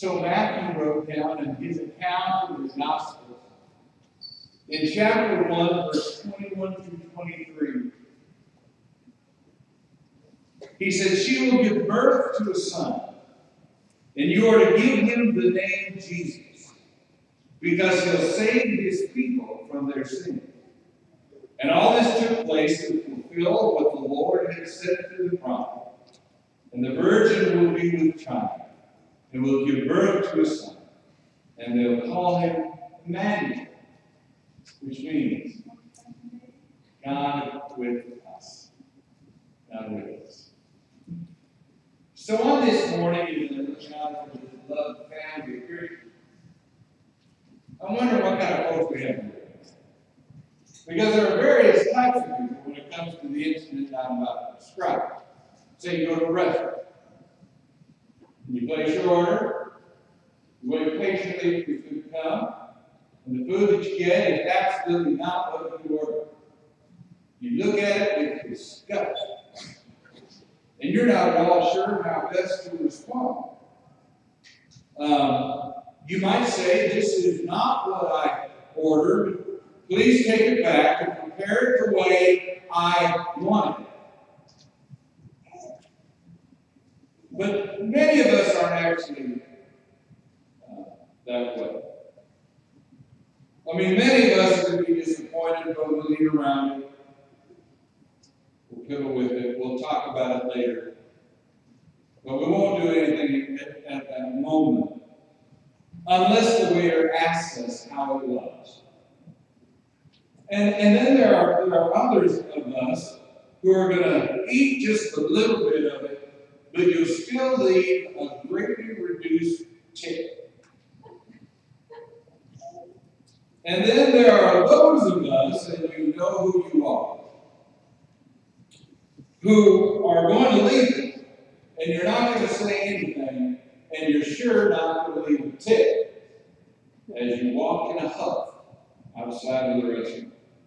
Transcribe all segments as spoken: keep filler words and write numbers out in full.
So Matthew wrote down in his account of his gospel, in chapter one, verse twenty-one through twenty-three, he said, "She will give birth to a son, and you are to give him the name Jesus, because he'll save his people from their sins." And all this took place to fulfill what the Lord had said through the prophet. "And the virgin will be with child, and will give birth to a son, and they'll call him Emmanuel," which means God with us. God with us. So on this morning, even though looking out for the beloved family of Christians, I wonder what kind of folks we have here. Because there are various types of people when it comes to the incident I'm about to describe. Say you go to a restaurant, and you place your order, you wait patiently for your food to come, and the food that you get is absolutely not what you ordered. You look at it with disgust, and you're not at all sure how best to respond. Um, you might say, "This is not what I ordered. Please take it back and prepare it the way I want it." But many of us aren't actually uh, that way. I mean, many of us are going to be disappointed, but we'll leave around it. We'll piddle with it. We'll talk about it later. But we won't do anything at, at that moment unless the waiter asks us how it was. And, and then there are, there are others of us who are going to eat just a little bit of it, but you'll still leave a greatly reduced tip. And then there are those of us, and you know who you are, who are going to leave it, and you're not going to say anything, and you're sure not going to leave a tip as you walk in a huff outside of the restaurant.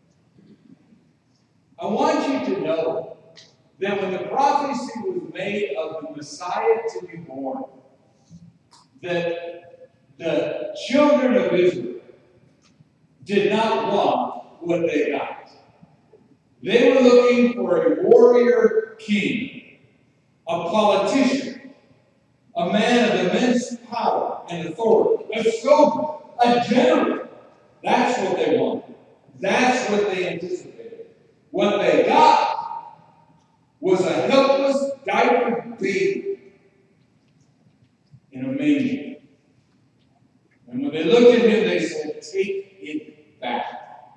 I want you to know that when the prophecy was made of the Messiah to be born, that the children of Israel did not want what they got. They were looking for a warrior king, a politician, a man of immense power and authority, a soldier, a general. That's what they wanted. That's what they anticipated. What they got was a helpless, diapered baby in a manger. And when they looked at him, they said, "Take it back.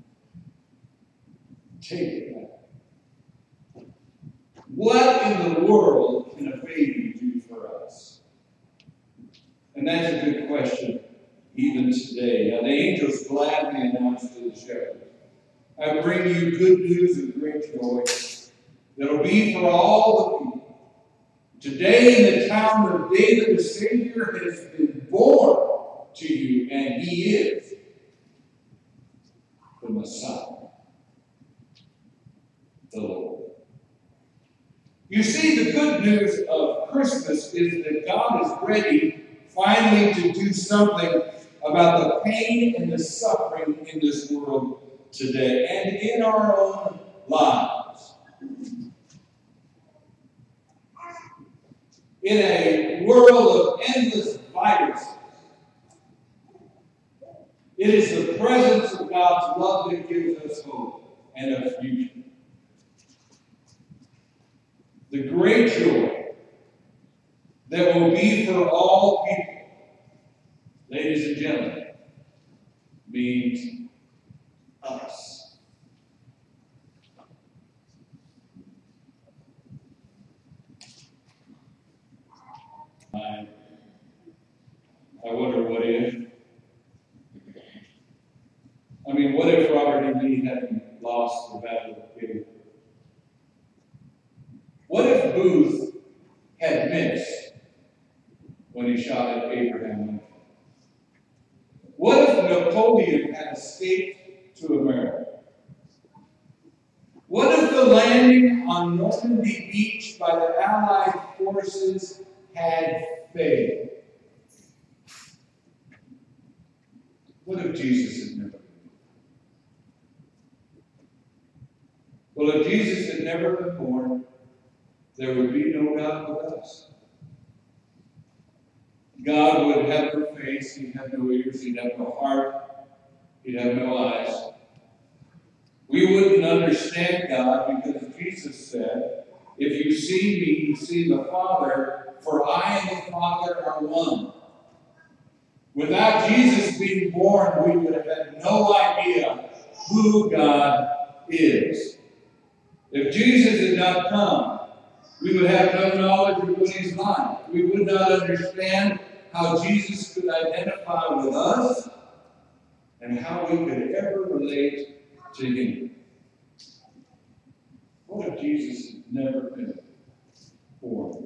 Take it back." What in the world can a baby do for us? And that's a good question even today. Now, the angels gladly announced to the shepherds, "I bring you good news of great joy that'll be for all the people. Today in the town of David, the Savior has been born to you, and he is the Messiah, the Lord." You see, the good news of Christmas is that God is ready finally to do something about the pain and the suffering in this world today and in our own lives. In a world of endless viruses, it is the presence of God's love that gives us hope and a future. The great joy that will be for all people, ladies and gentlemen, means us. I, I wonder what if. I mean, what if Robert E. Lee hadn't lost the Battle of Gettysburg? What if Booth had missed when he shot at Abraham Lincoln? What if Napoleon had escaped to America? What if the landing on Normandy Beach by the Allied forces had failed? What if Jesus had never been? Well, if Jesus had never been born, there would be no God with us. God would have no face, he'd have no ears, he'd have no heart, he'd have no eyes. We wouldn't understand God because Jesus said, if you see me, you see the Father, for I and the Father are one. Without Jesus being born, we would have had no idea who God is. If Jesus had not come, we would have no knowledge of what he's like. We would not understand how Jesus could identify with us and how we could ever relate to him. What if Jesus had never been born?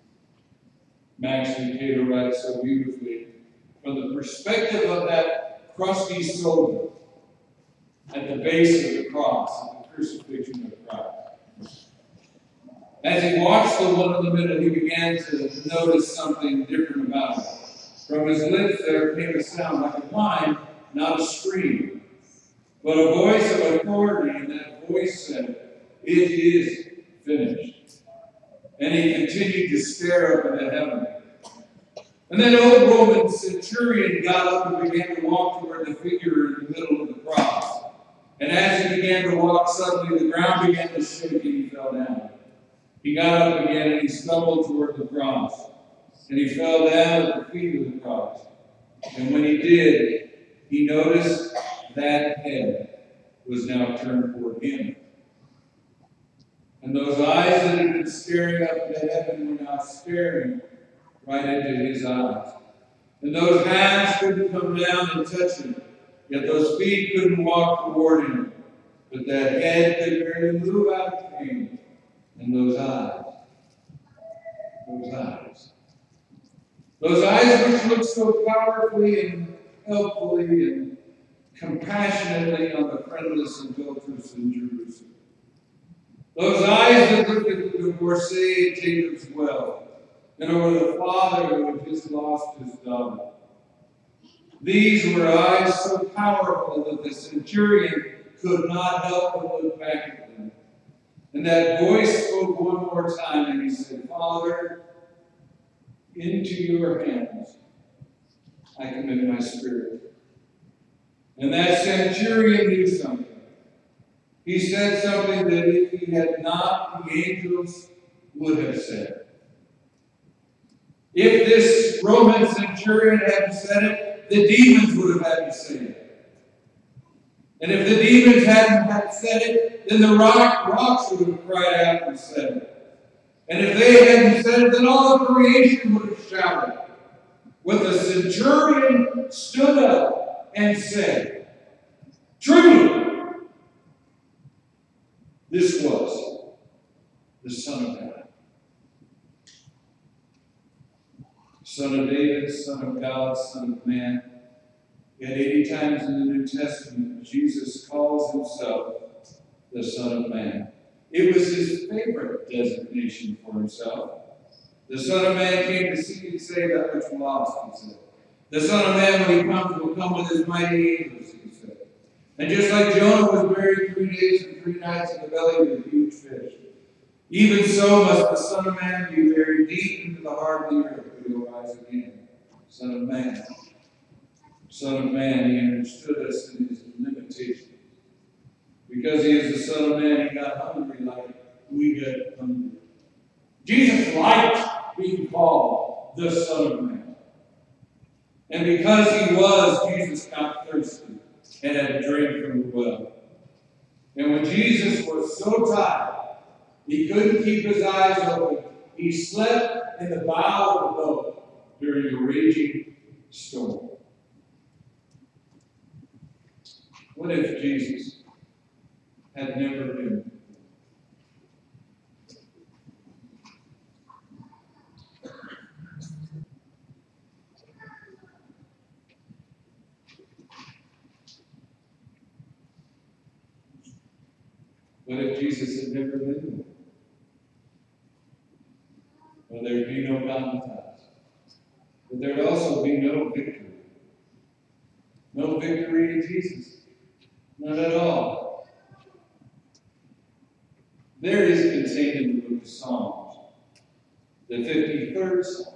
Max Lucado writes so beautifully, from the perspective of that crusty soldier at the base of the cross, at the crucifixion of Christ. As he watched the one in the middle, he began to notice something different about him. From his lips there came a sound like a whine, not a scream, but a voice of authority, and that voice said, "It is finished." And he continued to stare up into heaven. And then old Roman centurion got up and began to walk toward the figure in the middle of the cross. And as he began to walk, suddenly the ground began to shake and he fell down. He got up again and he stumbled toward the cross. And he fell down at the feet of the cross. And when he did, he noticed that head was now turned toward him. And those eyes that had been staring up into heaven were now staring right into his eyes. And those hands couldn't come down and touch him, yet those feet couldn't walk toward him. But that head could barely move out of pain. And those eyes, those eyes, those eyes which looked so powerfully and helpfully and compassionately on the friendless adulteress in Jerusalem. Those eyes that looked at the divorcee at Jacob's well, and over the father who had just lost his daughter. These were eyes so powerful that the centurion could not help but look back at them. And that voice spoke one more time, and he said, "Father, into your hands I commit my spirit." And that centurion knew something. He said something that if he had not, the angels would have said. If this Roman centurion hadn't said it, the demons would have had to say it. And if the demons hadn't had said it, then the rock, rocks would have cried out and said it. And if they hadn't said it, then all of creation would have shouted. When the centurion stood up and said, "Truly, this was the Son of God." Son of David, Son of God, Son of Man. Yet eighty times in the New Testament, Jesus calls himself the Son of Man. It was his favorite designation for himself. The Son of Man came to seek and save that which was lost, he said. The Son of Man, when he comes, will come with his mighty angels, he said. And just like Jonah was buried three days and three nights in the belly of a huge fish, even so must the Son of Man be buried deep into the heart of the earth, but he will rise again. Son of Man. Son of Man, he understood us in his limitations. Because he is the Son of Man, he got hungry like we get hungry. Jesus liked being called the Son of Man. And because he was, Jesus got thirsty and had a drink from the well. And when Jesus was so tired, he couldn't keep his eyes open, he slept in the bow of the boat during a raging storm. What if Jesus had never been? What if Jesus had never been? Well, there'd be no mountaintops, but there'd also be no victory. No victory in Jesus. Not at all. There is contained in the book of Psalms, the fifty-third Psalm.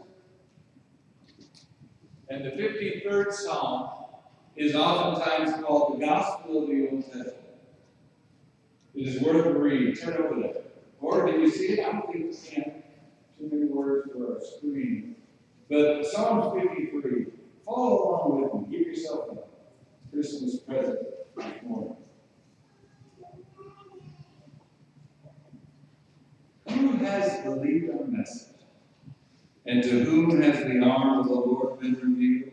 And the fifty-third Psalm is oftentimes called the Gospel of the Old Testament. It is worth a read. Turn over there. Or do you see it? I don't think we can. Too many words for our screen. But Psalm fifty-three. Follow along with me. Give yourself a Christmas present this morning. Who has believed our message? And to whom has the arm of the Lord been revealed?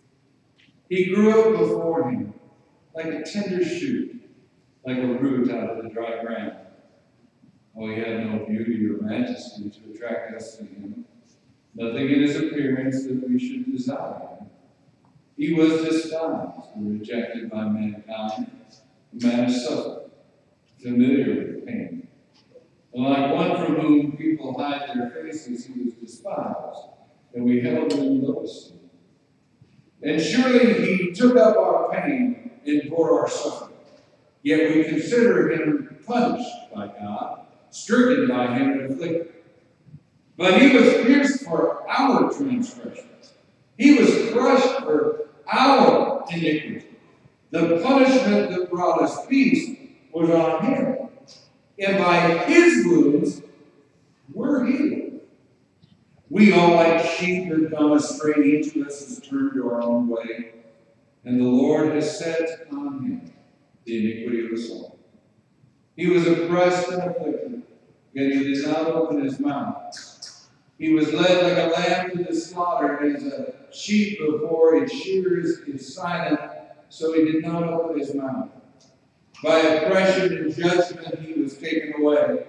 He grew up before him like a tender shoot, like a root out of the dry ground. Oh, he had no beauty or majesty to attract us to him. Nothing in his appearance that we should desire him. He was despised and rejected by mankind, a man of suffering, familiar with pain. And like one from whom people hide their faces, he was despised, and we held him in low esteem. And surely he took up our pain and bore our suffering. Yet we consider him punished by God, stricken by him and afflicted. But he was pierced for our transgressions. He was crushed for our iniquity. The punishment that brought us peace was on him. And by his wounds, we're healed. We all like sheep have gone astray. Each of us has turned to our own way. And the Lord has set on him the iniquity of us all. He was oppressed and afflicted, yet he did not open his mouth. He was led like a lamb to the slaughter, and as a sheep before its shearers is silent, so he did not open his mouth. By oppression and judgment he was taken away.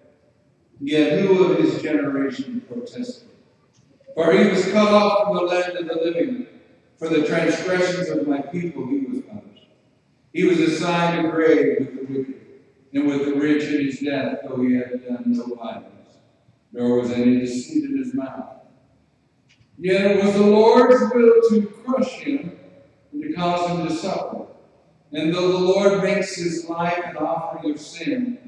Yet who of his generation protested? For he was cut off from the land of the living. For the transgressions of my people he was punished. He was assigned a grave with the wicked, and with the rich in his death, though he had done no violence, nor was any deceit in his mouth. Yet it was the Lord's will to crush him and to cause him to suffer. And though the Lord makes his life an offering of sin,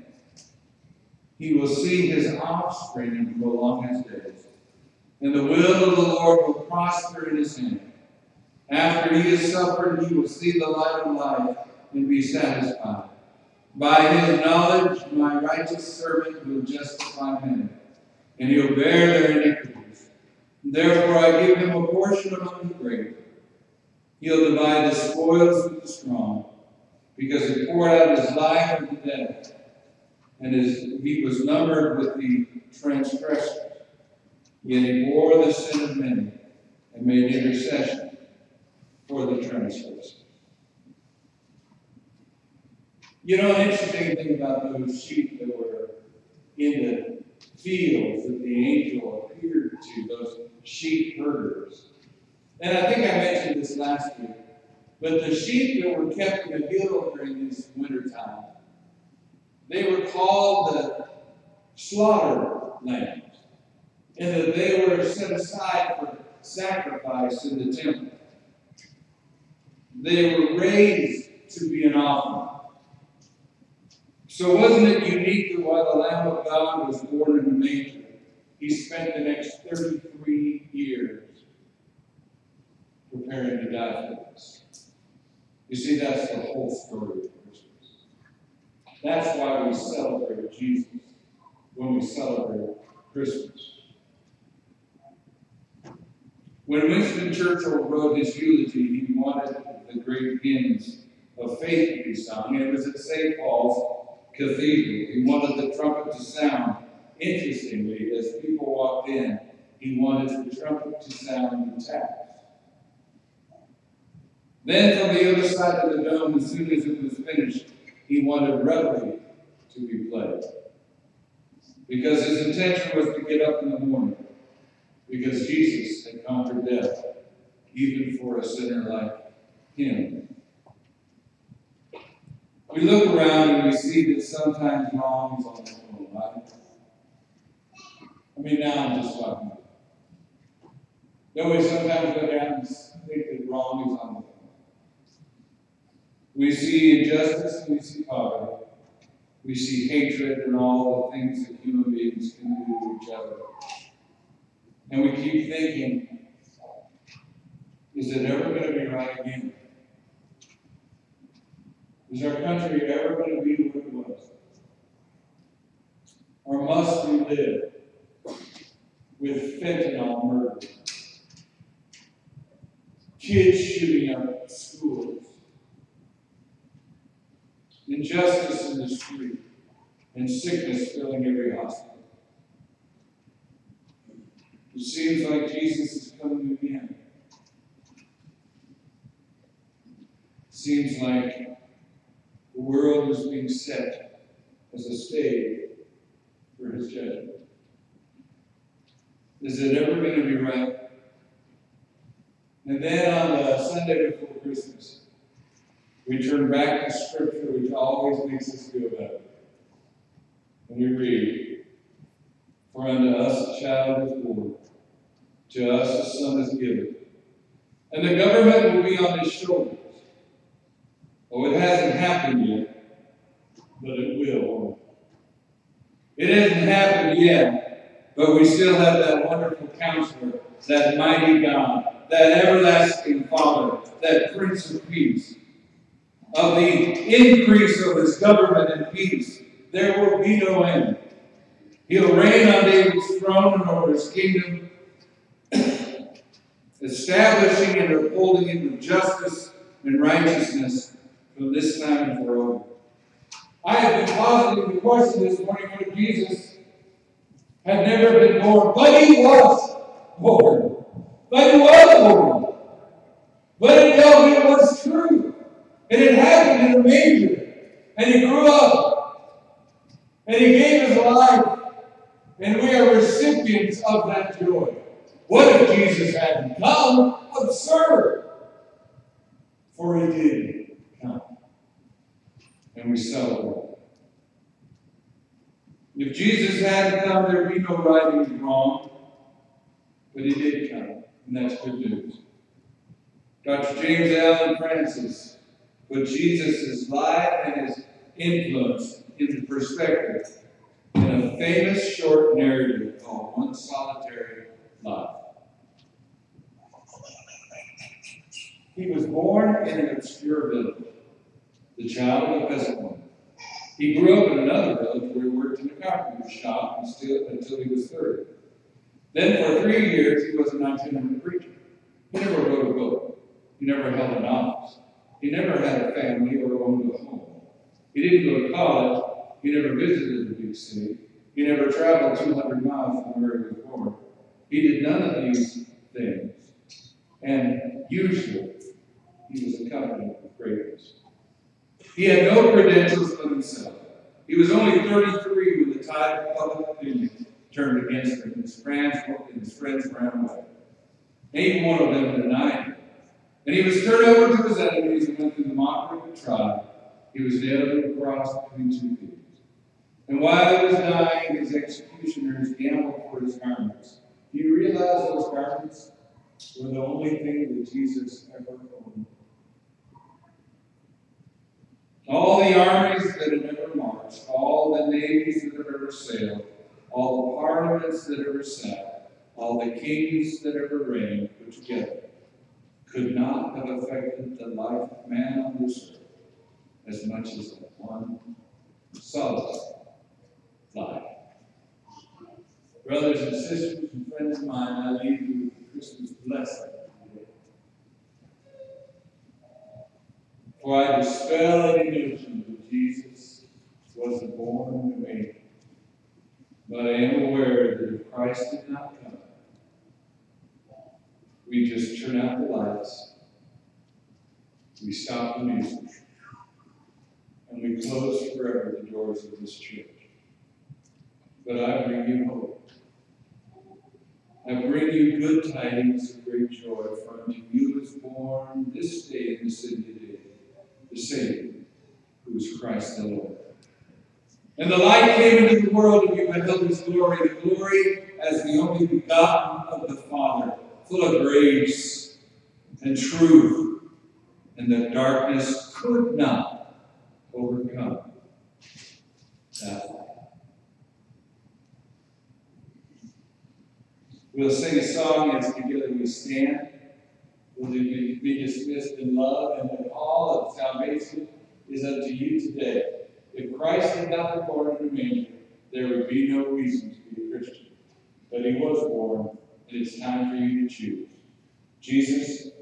he will see his offspring and prolong his days. And the will of the Lord will prosper in his hand. After he has suffered, he will see the light of life and be satisfied. By his knowledge, my righteous servant will justify men, and he'll bear their iniquities. Therefore I give him a portion among the great. He'll divide the spoils with the strong, because he poured out his life in the dead, and his, he was numbered with the transgressors. Yet he bore the sin of many and made intercession for the transgressors. You know, an interesting thing about those sheep that were in the fields that the angel appeared to, those sheep herders. And I think I mentioned this last week, but the sheep that were kept in the hill during this wintertime, they were called the slaughter lambs, and that they were set aside for sacrifice in the temple. They were raised to be an offering. So wasn't it unique that while the Lamb of God was born in a manger, he spent the next thirty-three years preparing to die for us? You see, that's the whole story of Christmas. That's why we celebrate Jesus when we celebrate Christmas. When Winston Churchill wrote his eulogy, he wanted the great hymns of faith to be sung, and it was at Saint Paul's Cathedral. He wanted the trumpet to sound. Interestingly, as people walked in, he wanted the trumpet to sound the taps. Then from the other side of the dome, as soon as it was finished, he wanted reveille to be played. Because his intention was to get up in the morning. Because Jesus had conquered death, even for a sinner like him. We look around and we see that sometimes wrong is on the phone, right? I mean, now I'm just talking about it. Don't we sometimes look out and think that wrong is on the phone? We see injustice and we see poverty. We see hatred and all the things that human beings can do to each other. And we keep thinking, is it ever going to be right again? Is our country ever going to be what it was? Or must we live with fentanyl murder? Kids shooting up schools? Injustice in the street, and sickness filling every hospital. It seems like Jesus is coming again. It seems like the world is being set as a stage for his judgment. Is it ever going to be right? And then on the Sunday before Christmas, we turn back to Scripture, which always makes us feel better. And we read, "For unto us a child is born, to us a son is given, and the government will be on his shoulders." Oh, it hasn't happened yet, but it will. It hasn't happened yet, but we still have that wonderful Counselor, that mighty God, that everlasting Father, that Prince of Peace. Of the increase of his government and peace, there will be no end. He'll reign on David's throne and over his kingdom, establishing and upholding it with justice and righteousness from this time and forever. I have been positing the question this morning, what if Jesus had never been born? But he was born. But he was born. But it, no, it was true. And it happened in a manger. And he grew up. And he gave his life. And we are recipients of that joy. What if Jesus hadn't come? Absurd. For he did come. And we celebrate. If Jesus hadn't come, there'd be no right and wrong. But he did come. And that's good news. Doctor James Allen Francis put Jesus' life and his influence into perspective in a famous short narrative called One Solitary Life. He was born in an obscure village, the child of a peasant woman. He grew up in another village where he worked in a carpenter's shop until, until he was thirty. Then for three years he was an itinerant preacher. He never wrote a book. He never held an office. He never had a family or owned a home. He didn't go to college. He never visited the big city. He never traveled two hundred miles from where he was born. He did none of these things. And usually, he was accompanied with greatness. He had no credentials but himself. He was only thirty-three when the tide of public opinion turned against him, and his friends, and his friends ran away. Ain't one of them denied him. And he was turned over to his enemies and went through the mockery of the trial. He was nailed to the cross between two thieves. And while he was dying, his executioners gambled for his garments. Do you realize those garments were the only thing that Jesus ever owned? All the armies that had ever marched, all the navies that have ever sailed, all the parliaments that ever sat, all the kings that ever reigned put together, could not have affected the life of man on this earth as much as that one solitary life. Brothers and sisters and friends of mine, I leave you with the Christmas blessing today. For I dispel any notion that Jesus wasn't born in a manger. But I am aware that if Christ did not come, we just turn out the lights, we stop the music, and we close forever the doors of this church. But I bring you hope. I bring you good tidings of great joy, for unto you is born this day in the city of David the Savior, who is Christ the Lord. And the light came into the world, and you beheld his glory, the glory as the only begotten of the Father, full of grace and truth, and the darkness could not overcome that light. We'll sing a song as together we stand. Will you be dismissed in love? And the call of salvation is unto you today. If Christ had not been born in a manger, there would be no reason to be a Christian. But he was born, and it's time for you to choose. Jesus,